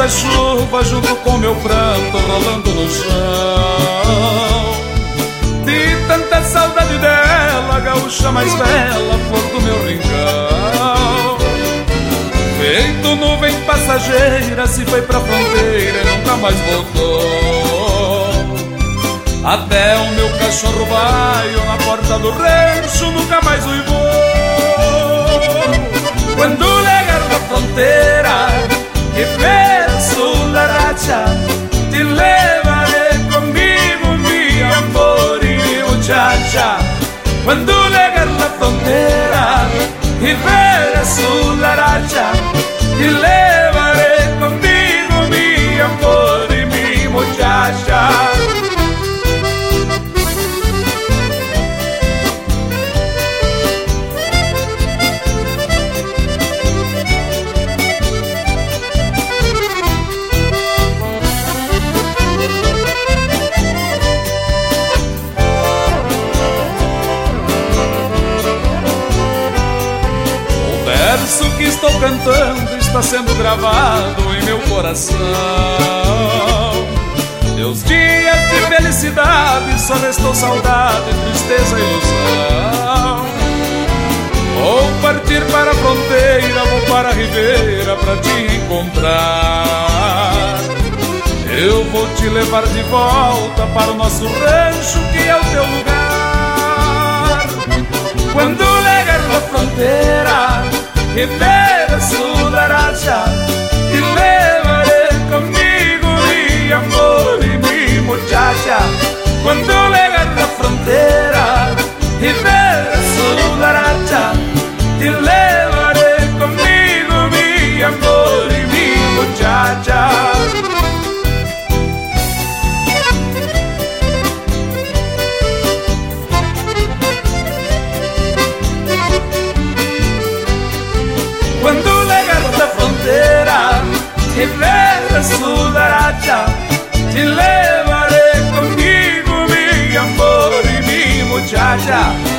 a chuva junto com meu pranto rolando no chão. De tanta saudade dela, gaúcha mais bela, flor do meu rincão. Feito nuvem passageira, se foi pra fronteira e nunca mais voltou. Até o meu cachorro baio na porta do rancho nunca mais uivou. Quando legar na fronteira e ver su la racha, te levaré comigo, mi amor y mi muchacha. Cuando llegar la frontera y ver su la racha, te levaré conmigo, mi amor y mi muchacha. Isso que estou cantando está sendo gravado em meu coração. Meus dias de felicidade só restou saudade, tristeza e ilusão. Vou partir para a fronteira, vou para a ribeira para te encontrar. Eu vou te levar de volta para o nosso rancho que é o teu lugar. Quando chegar na fronteira y ver su la racha, te levaré conmigo, mi amor y mi muchacha. Cuando llegar la frontera y ver su la racha, te levaré conmigo, mi amor y mi muchacha. Cuando llegar la frontera y ver su racha, te levaré conmigo, mi amor y mi muchacha.